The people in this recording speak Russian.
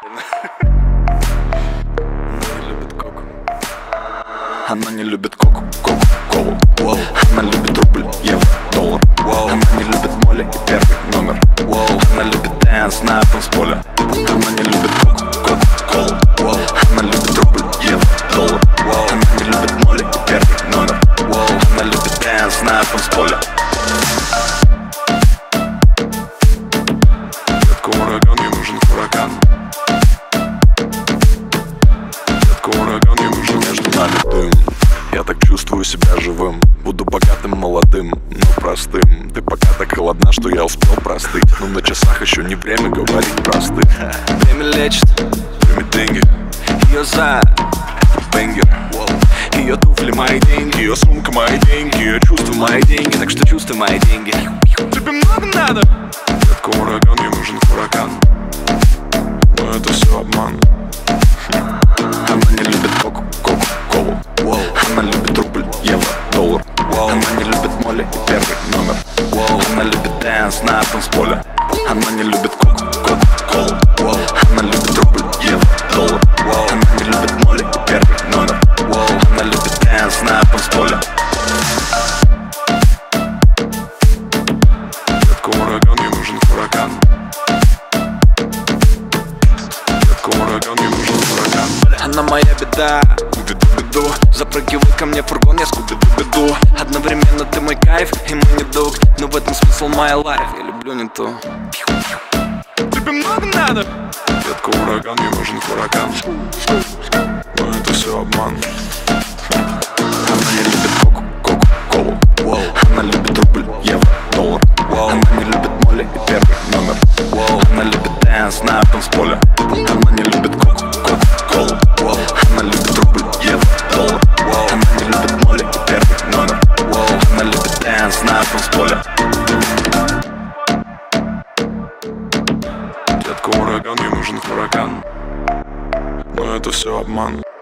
Она не любит коку-колу. Она любит рубль, евро, доллар. Она не любит моли и первый номер. Она любит дэнс на танцполе. Она не любит коку-колу. Она любит рубль, евро, доллар. Она не любит моли и первый номер. Она любит дэнс на танцполе. Детка ураган, ей нужен хуракан. Детка ураган, ей нужен между нами дым. Я так чувствую себя живым. Буду богатым, молодым, но простым. Ты пока так холодна, что я успел простыть. Но на часах еще не время говорить простых. Время лечит, прими деньги. Ее за бенгер. Ее туфли мои деньги, ее сумка мои деньги, ее чувства мои деньги. Так что чувствуй мои деньги. Тебе много надо? Детка ураган, ей нужен хуракан. Но это все обман. Она не любит коку-колу. Она любит рубль, евро, доллар. Она не любит моли и первый номер. Она любит дэнс на танцполе. Она не любит коку-колу. Она любит рубль, евро, доллар. Она не любит моли и первый номер. Она любит дэнс на танцполе. Детка ураган, ей нужен хуракан. Детка ураган, ей нужен хуракан. Она моя беда, беду. Запрыгивай ко мне в фургон, я скуби-ду-беду. Одновременно ты мой кайф и мой недуг. Но в этом смысл моя лайф, я люблю не то. Тебе много надо? Детка ураган, ей нужен хуракан. Но это все обман. Она не любит коку-колу. Она любит рубль, евро, доллар. Она не любит моли и первый номер. Она любит дэнс на танцполе. Она не любит коку-колу. Она любит рубль, евро, доллар. Она не любит моли и первый номер. Она любит дэнс на танцполе. Детка ураган, ей нужен хуракан. Но это все обман.